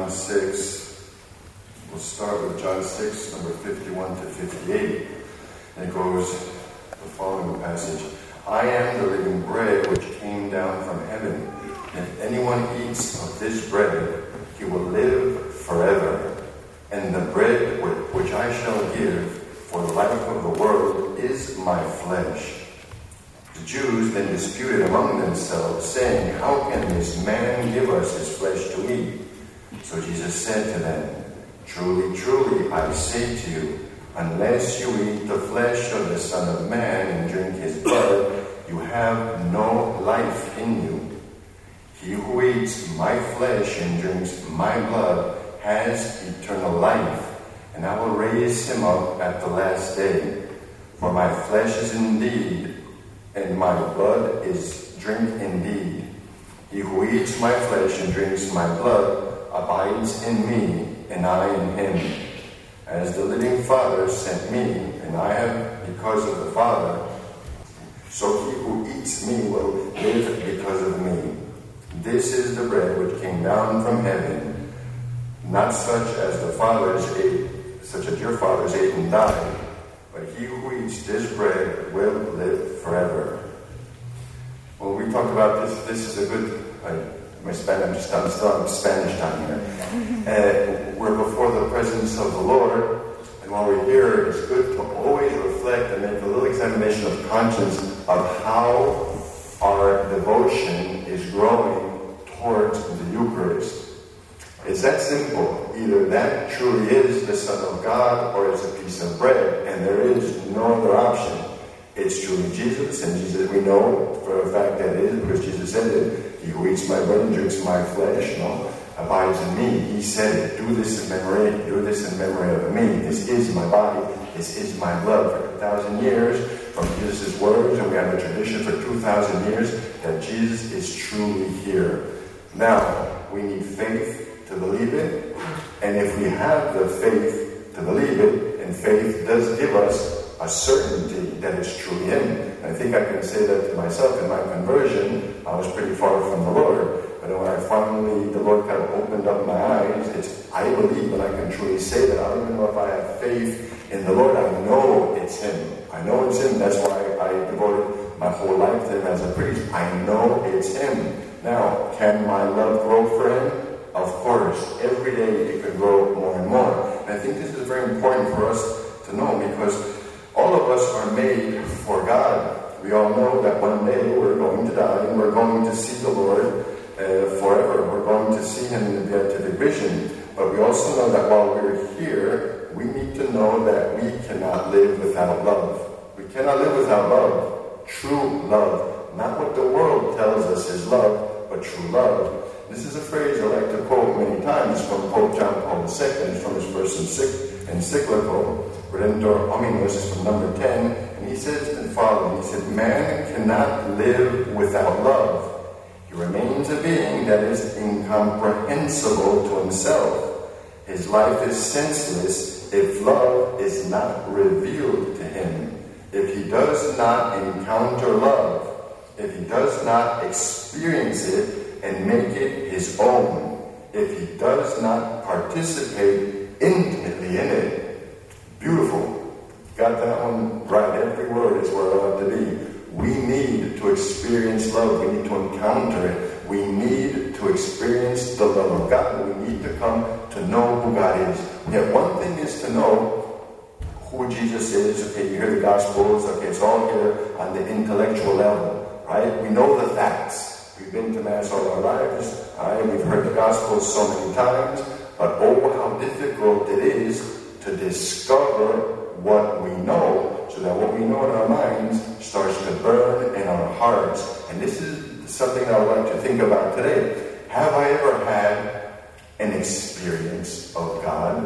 John 6. We'll start with John 6, number 51 to 58. And it goes the following passage. I am the living bread which came down from heaven. If anyone eats of this bread, he will live forever. And the bread which I shall give for the life of the world is my flesh. The Jews then disputed among themselves, saying, how can this man give us his flesh to eat? So Jesus said to them, truly, truly, I say to you, unless you eat the flesh of the Son of Man and drink his blood, you have no life in you. He who eats my flesh and drinks my blood has eternal life, and I will raise him up at the last day. For my flesh is indeed, and my blood is drink indeed. He who eats my flesh and drinks my blood abides in me, and I in him. As the living Father sent me, and I have because of the Father, so he who eats me will live because of me. This is the bread which came down from heaven, not such as the fathers ate, such as your fathers ate and died, but he who eats this bread will live forever. Well, we talked about this. This is a good. I'm still on Spanish time here. We're before the presence of the Lord, and while we're here, it's good to always reflect and make a little examination of conscience of how our devotion is growing towards the Eucharist. It's that simple. Either that truly is the Son of God, or it's a piece of bread, and there is no other option. It's truly Jesus, and Jesus, we know for a fact that it is, because Jesus said it. He who eats my blood and drinks my flesh, abides in me. He said it. Do this in memory of me. This is my body. This is my blood. For 2,000 years, from Jesus' words, and we have a tradition for 2,000 years that Jesus is truly here. Now, we need faith to believe it, and if we have the faith to believe it, and faith does give us a certainty that it's truly Him. I think I can say that to myself in my conversion. I was pretty far from the Lord, but when I finally, the Lord kind of opened up my eyes, I believe, and I can truly say that. I don't even know if I have faith in the Lord. I know it's Him. I know it's Him. That's why I devoted my whole life to Him as a priest. I know it's Him. Now, can my love grow for Him? Of course. Every day it can grow more and more. And I think this is very important for us to know, because all of us are made for God. We all know that one day we're going to die and we're going to see the Lord forever. We're going to see Him in the beatific vision. But we also know that while we're here, we need to know that we cannot live without love. We cannot live without love. True love. Not what the world tells us is love, but true love. This is a phrase I like to quote many times from Pope John Paul II. It's from his first encyclical, Redemptor Hominis, is from number 10, and he says the following. He said, man cannot live without love. He remains a being that is incomprehensible to himself. His life is senseless if love is not revealed to him. If he does not encounter love, if he does not experience it and make it his own, if he does not participate intimately in it. Beautiful. Got that one right. Every word is where I want to be. We need to experience love. We need to encounter it. We need to experience the love of God. We need to come to know who God is. Yet one thing is to know who Jesus is. Okay, you hear the Gospels. Okay, it's all here on the intellectual level, right? We know the facts. We've been to Mass all our lives. We've heard the Gospels so many times. But oh, how difficult it is to discover what we know, so that what we know in our minds starts to burn in our hearts. And this is something I would like to think about today. Have I ever had an experience of God?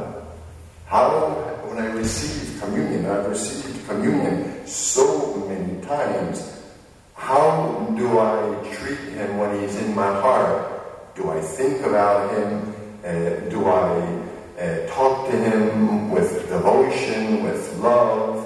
When I receive communion, I've received communion so many times. How do I treat Him when He's in my heart? Do I think about Him? Do I talk to Him with devotion, with love?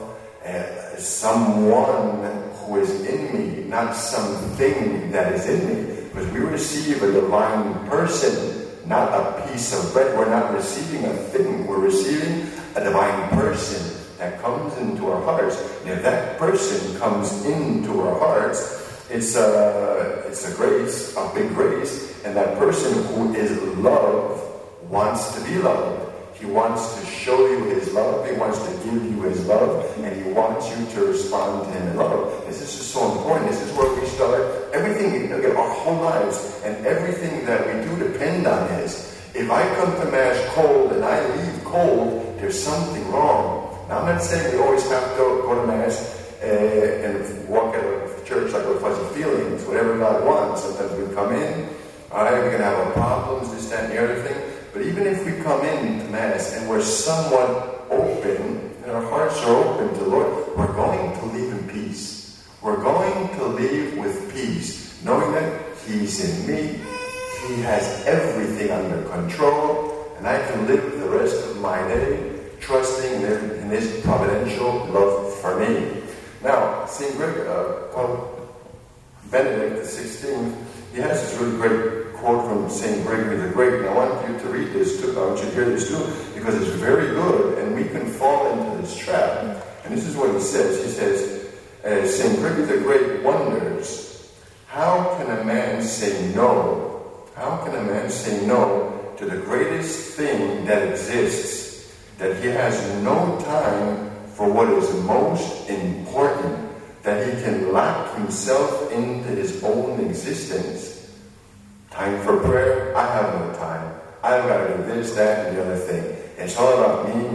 Someone who is in me, not something that is in me. Because we receive a divine person, not a piece of bread. We're not receiving a thing. We're receiving a divine person that comes into our hearts. And if that person comes into our hearts, it's a grace, a big grace. And that person who is love wants to be loved. He wants to show you his love. He wants to give you his love. And he wants you to respond to him in love. This is just so important. This is where we start everything, our whole lives. And everything that we do depend on this. If I come to Mass cold and I leave cold, there's something wrong. Now, I'm not saying we always have to go to Mass and walk out of church like with fuzzy feelings, whatever God wants. Sometimes we come in, all right, we're going to have our problems, this, that, and the other thing. But even if we come into Mass and we're somewhat open, and our hearts are open to the Lord, we're going to leave in peace. We're going to leave with peace, knowing that He's in me, He has everything under control, and I can live the rest of my day trusting in His providential love for me. Now, St. Pope Benedict XVI, he has this really great quote from St. Gregory the Great, and I want you to read this too. I want you to hear this too, because it's very good, and we can fall into this trap. And this is what he says. He says, St. Gregory the Great wonders, how can a man say no? How can a man say no to the greatest thing that exists, that he has no time for what is most important, that he can lock himself into his own existence? Time for prayer? I have no time. I've got to do this, that, and the other thing. It's all about me.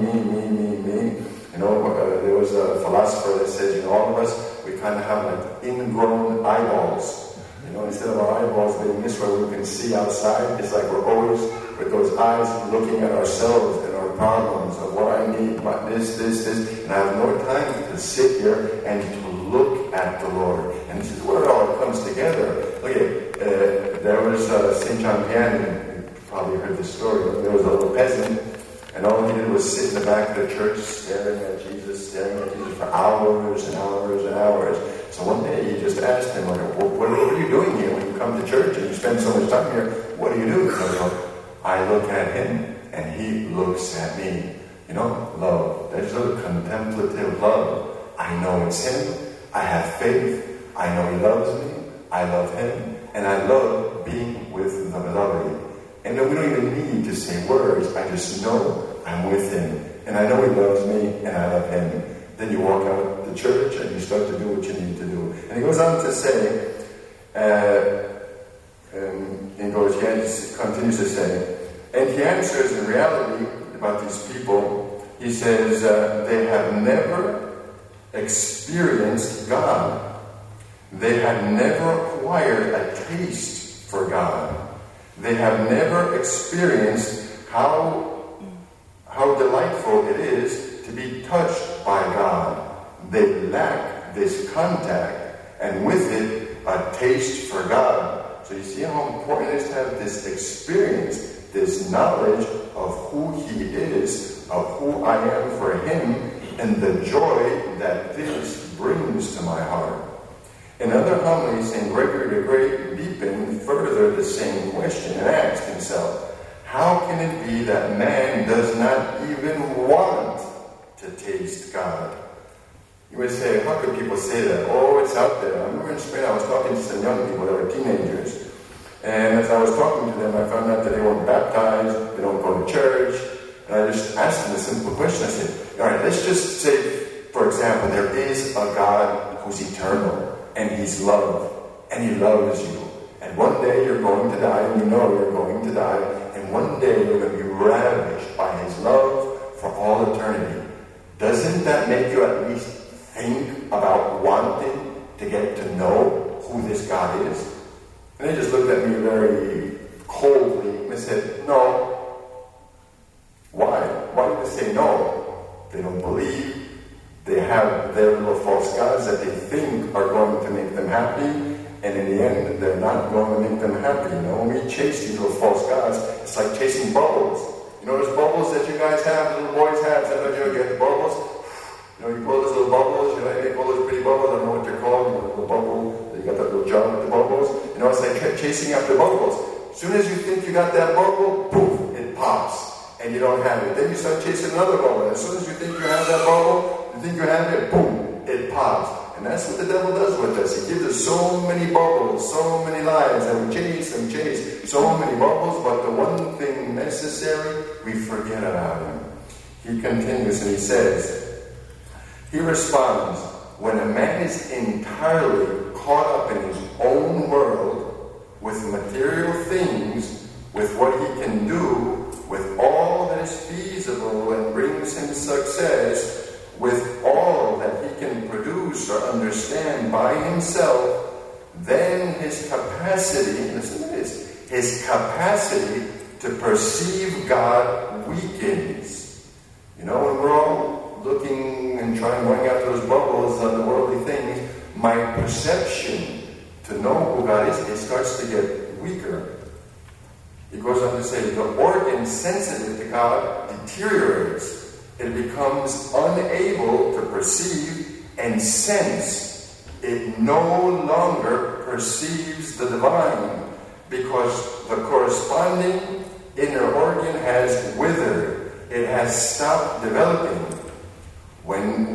You know, there was a philosopher that says, all of us, we kind of have like ingrown eyeballs. You know, instead of our eyeballs being this way, we can see outside. It's like we're always with those eyes looking at ourselves and our problems of what I need, about this. And I have no time to sit here and to look at the Lord. And this is where it all comes together. Look at there was St. John Vianney, you probably heard the story. There was a little peasant, and all he did was sit in the back of the church staring at Jesus for hours and hours and hours. So one day he just asked him, what are you doing here when you come to church and you spend so much time here? What do you do? I look at him and he looks at me. You know, love. There's a contemplative love. I know it's him. I have faith. I know he loves me. I love him. And I love being with the beloved. And then we don't even need to say words. I just know I'm with him. And I know he loves me and I love him. Then you walk out the church and you start to do what you need to do. And he goes on to say, he continues to say, and he answers in reality about these people, he says, they have never experienced God. They have never acquired a taste for God. They have never experienced how delightful it is to be touched by God. They lack this contact, and with it, a taste for God. So you see how important it is to have this experience, this knowledge of who He is, of who I am for Him, and the joy that this brings to my heart. In other homilies, St. Gregory the Great deepened further the same question and asked himself, how can it be that man does not even want to taste God? You would say, how could people say that? Oh, it's out there. I remember in Spain I was talking to some young people that were teenagers. And as I was talking to them, I found out that they weren't baptized, they don't go to church. And I just asked them a simple question. I said, all right, let's just say, for example, there is a God who's eternal, and He's love, and He loves you. And one day you're going to die, and you know you're going to die, and one day you're going to be ravished by His love for all eternity. Doesn't that make you at least think about wanting to get to know who this God is? And they just looked at me very coldly, and they said, no. Why? Why did they say no? They don't believe. They have their little false gods that they think are going to make them happy, and in the end, they're not going to make them happy. You know, when we chase these little false gods, it's like chasing bubbles. You know those bubbles that you guys have, little boys have? Sometimes you get the bubbles. You know, you blow those little bubbles, you know, they make all those pretty bubbles, I don't know what they're called, you know, the little bubble, you got that little jar with the bubbles. You know, it's like chasing after bubbles. As soon as you think you got that bubble, poof, it pops and you don't have it. Then you start chasing another bubble. As soon as you think you have that bubble, you think you have it, boom, it pops. And that's what the devil does with us. He gives us so many bubbles, so many lies, and we chase and chase so many bubbles, but the one thing necessary, we forget about him. He continues and he says, he responds, when a man is entirely caught up in his own world, with material things, with what he can do, with all that is feasible and brings him success, with all that he can produce or understand by himself, then his capacity, listen to this, his capacity to perceive God weakens. You know, when we're all looking and going after those bubbles on the worldly things, my perception to know who God is, it starts to get weaker. He goes on to say, the organ sensitive to God deteriorates. It becomes unable to perceive and sense. It no longer perceives the divine because the corresponding inner organ has withered. It has stopped developing. When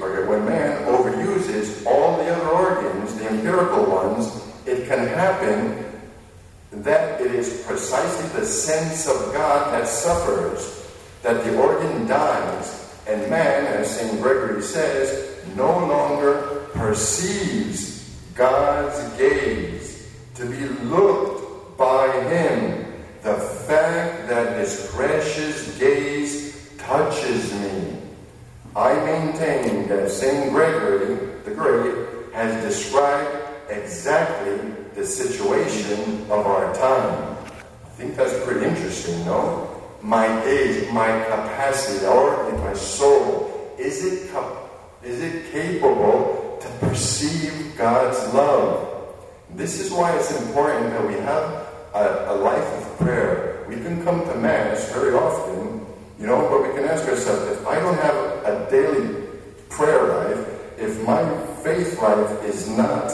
man overuses all the other organs, the empirical ones, it can happen that it is precisely the sense of God that suffers, that the organ dies, and man, as St. Gregory says, no longer perceives God's gaze, to be looked by him. The fact that his precious gaze touches me. I maintain that St. Gregory the Great has described exactly the situation of our time. I think that's pretty interesting, no? My gaze, my capacity, or in my soul, is it capable to perceive God's love? This is why it's important that we have a life of prayer. We can come to Mass very often, you know, but we can ask ourselves, if I don't have a daily prayer life, if my faith life is not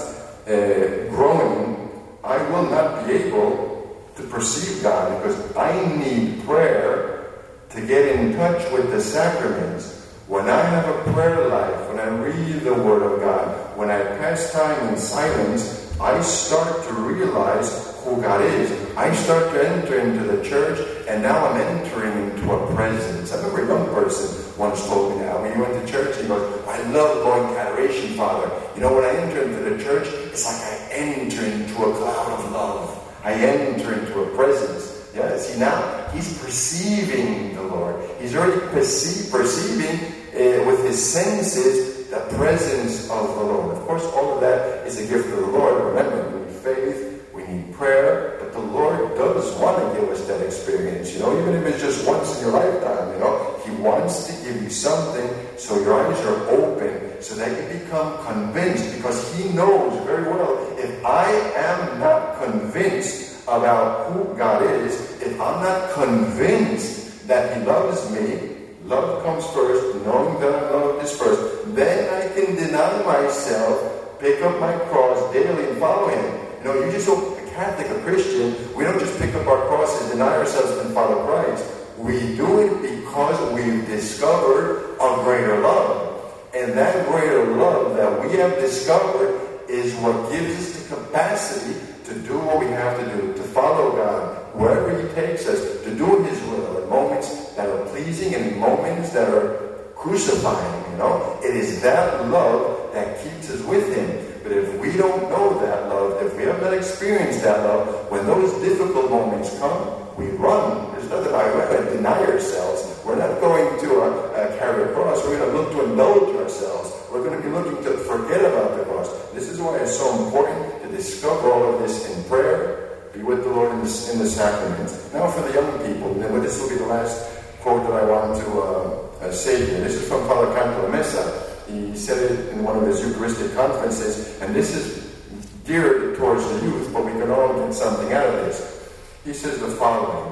growing, I will not be able to perceive God, because I need prayer to get in touch with the sacraments. When I have a prayer life, when I read the Word of God, when I pass time in silence, I start to realize who God is. I start to enter into the church, and now I'm entering into a presence. I remember a young person once told me that when he went to church, he goes, I love going to adoration, Father. You know, when I enter into the church, it's like I enter into a cloud of love. I enter into a presence. Yeah, see, now he's perceiving the Lord. He's already perceiving with his senses the presence of the Lord. Of course, all of that is a gift of the Lord. Remember, we need faith, we need prayer, but the Lord does want to give us that experience. You know, even if it's just once in your lifetime, you know, he wants to give you something so your eyes are open, so that you become convinced, because he knows very well, if I am not convinced about who God is, if I'm not convinced that he loves me, love comes first, knowing that I love is first, then I can deny myself, pick up my cross daily and follow him. You know, you just so a Catholic, a Christian, we don't just pick up our cross and deny ourselves and follow Christ. We do it because we've discovered a greater love. And that greater love that we have discovered is what gives us the capacity to do what we have to do, to follow God wherever he takes us, to do his will in moments that are pleasing and in moments that are crucifying, you know. It is that love that keeps us with him. But if we don't know that love, if we have not experienced that love, when those difficult moments come, we run. There's nothing about it. We're going to deny ourselves. We're not going to carry a cross. We're going to look to indulge ourselves. We're going to be looking to forget about the cross. This is why it's so important to discover all of this in prayer, be with the Lord in the sacraments. Now for the young people, and this will be the last quote that I want to say here. This is from Father Canto Messa. He said it in one of his Eucharistic conferences, and this is geared towards the youth, but we can all get something out of this. He says the following.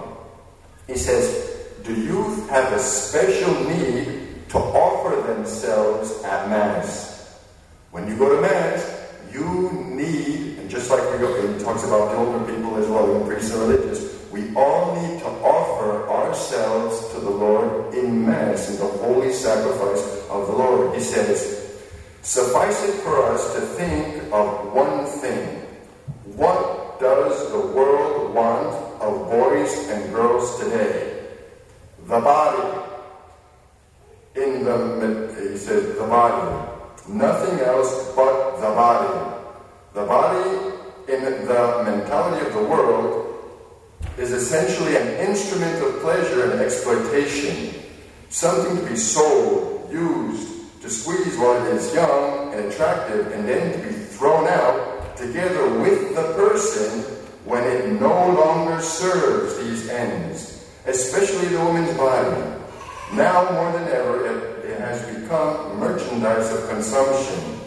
He says, the youth have a special need to offer themselves at Mass. When you go to Mass, you need, and just like we go, he talks about the older people as well, the priests and religious, we all need to offer ourselves sacrifice of the Lord. He says, suffice it for us to think of one thing. What does the world want of boys and girls today? The body. He said, the body. Nothing else but the body. The body, in the mentality of the world, is essentially an instrument of pleasure and exploitation. Something to be sold, used, to squeeze while it is young and attractive, and then to be thrown out together with the person when it no longer serves these ends, especially the woman's body. Now more than ever, it has become merchandise of consumption.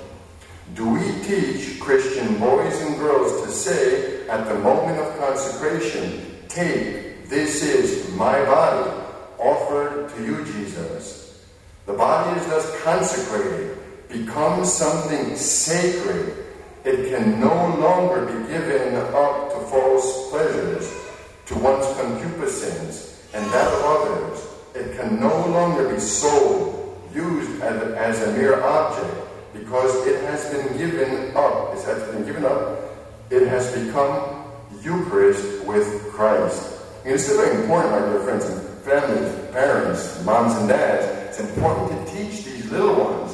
Do we teach Christian boys and girls to say at the moment of consecration, take, this is my body, offered to you, Jesus. The body is thus consecrated, becomes something sacred. It can no longer be given up to false pleasures, to one's concupiscence, and that of others. It can no longer be sold, used as a mere object, because it has been given up. It has been given up. It has become Eucharist with Christ. And it's very important, my dear friends and families, parents, moms and dads. It's important to teach these little ones.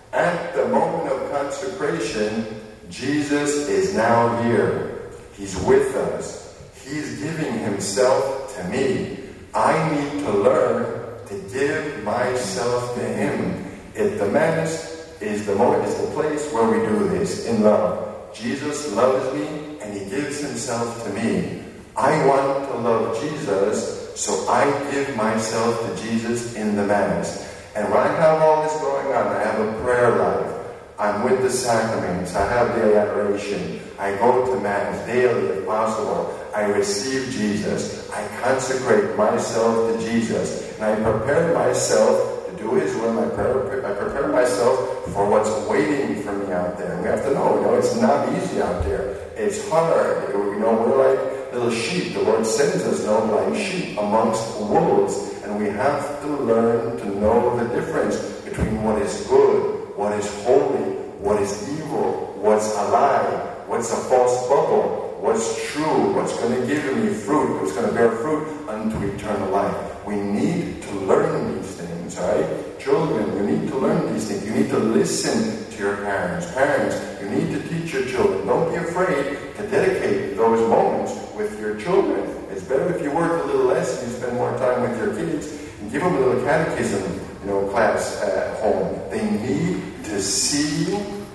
At the moment of consecration, Jesus is now here. He's with us. He's giving himself to me. I need to learn to give myself to him. The Mass is the place where we do this in love. Jesus loves me and he gives himself to me. I want to love Jesus, so I give myself to Jesus in the Mass. And when I have all this going on, I have a prayer life. I'm with the sacraments. I have daily adoration. I go to Mass daily if possible. I receive Jesus. I consecrate myself to Jesus. And I prepare myself to do his will. I prepare myself for what's waiting for me out there. And we have to know, it's not easy out there. It's hard. We're like little sheep. The Lord sends us like sheep amongst wolves. And we have to learn to know the difference between what is good, what is holy, what is evil, what's a lie, what's a false bubble, what's true, what's going to give me fruit, what's going to bear fruit unto eternal life. We need to learn these things, right? Children, you need to learn these things. You need to listen to your parents. Parents, you need to teach your children. Don't be afraid to dedicate those moments with your children. It's better if you work a little less and you spend more time with your kids and give them a little catechism class at home. They need to see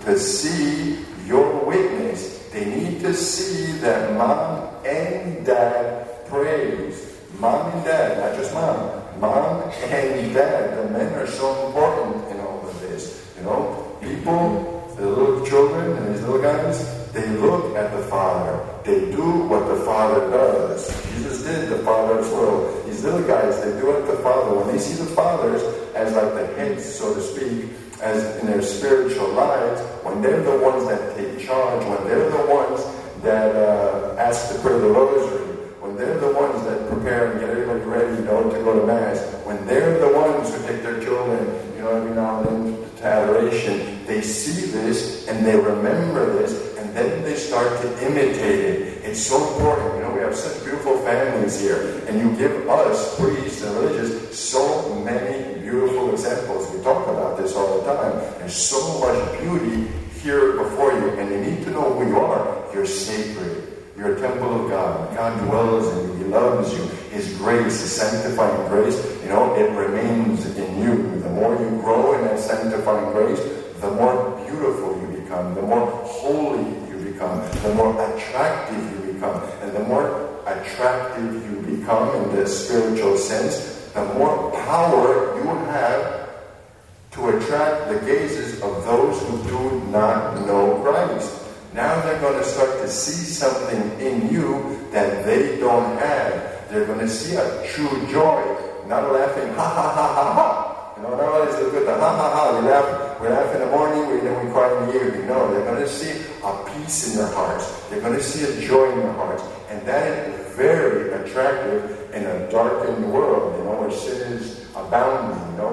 your witness. They need to see that mom and dad prays. Mom and dad, not just mom. Mom and dad. The men are so important in all of this. People, the little children and these little guys, they look at the Father. They do what the Father does. Jesus did the Father's will. These little guys, they do what the Father. When they see the fathers as like the heads, so to speak, as in their spiritual lives, when they're the ones that take charge, when they're the ones that ask to pray the rosary, when they're the ones that prepare and get everybody ready, to go to Mass, when they're the ones who take their children, every now and then to adoration, they see this and they remember this, and then they start to imitate it. It's so important. We have such beautiful families here, and you give us, priests and religious, so many beautiful examples. We talk about this all the time. There's so much beauty here before you, and you need to know who you are. You're sacred. You're a temple of God. God dwells in you. He loves you. His grace, His sanctifying grace, it remains in you. The more you grow in that sanctifying grace, the more beautiful you become, the more holy you become, the more attractive you become. And the more attractive you become in the spiritual sense, the more power you have to attract the gazes of those who do not know Christ. Now they're going to start to see something in you that they don't have. They're going to see a true joy, not a laughing ha ha ha ha ha. Not always look at the ha ha ha. We laugh in the morning, then we cry in the evening. No, they're going to see a peace in their hearts. They're going to see a joy in their hearts. And that is very attractive in a darkened world, where sin is abounding. God's grace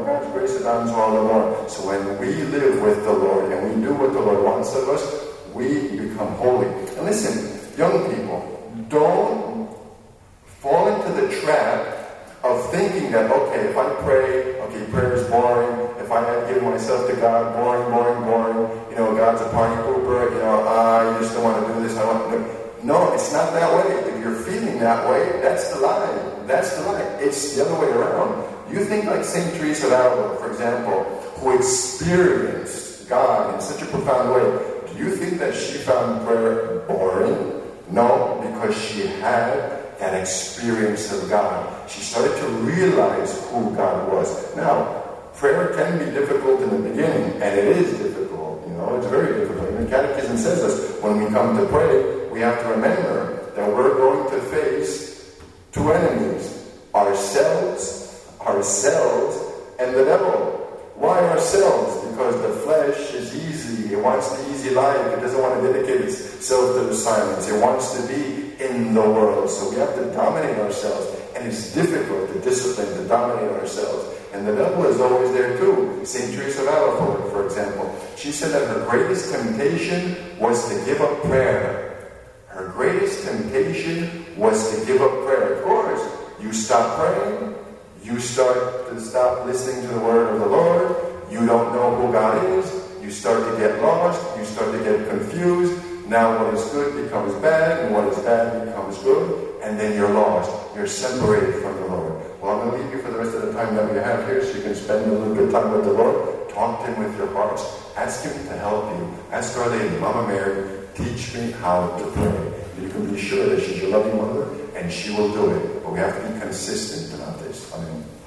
grace abounds all the more. So when we live with the Lord and we do what the Lord wants of us, we become holy. And listen, young people, don't fall into the trap of thinking that, okay, if I pray, okay, prayer is boring. If I give myself to God, boring. God's a party pooper, I just don't want to do this, I want to do it. No, it's not that way. If you're feeling that way, that's the lie. That's the lie. It's the other way around. You think like St. Teresa of Avila, for example, who experienced God in such a profound way. Do you think that she found prayer boring? No, because she had that experience of God. She started to realize who God was. Now, prayer can be difficult in the beginning, and it is difficult. It's very difficult. And the Catechism says this, when we come to pray, we have to remember that we're going to face two enemies, ourselves, and the devil. Why ourselves? Because the flesh is easy. It wants the easy life. It doesn't want to dedicate itself to the silence. It wants to be in the world. So we have to dominate ourselves. And it's difficult to discipline, to dominate ourselves. And the devil is always there too. St. Teresa of Avila, for example, she said that her greatest temptation was to give up prayer. Her greatest temptation was to give up prayer. Of course, you stop praying, you start to stop listening to the word of the Lord, you don't know who God is, you start to get lost, you start to get confused. Now what is good becomes bad, and what is bad becomes good, and then you're lost. You're separated from the Lord. Well, I'm going to leave you for the rest of the time that we have here, so you can spend a little bit of time with the Lord. Talk to Him with your hearts. Ask Him to help you. Ask Our Lady, Mama Mary, teach me how to pray. You can be sure that she's your loving mother, and she will do it. But we have to be consistent about this. Amen.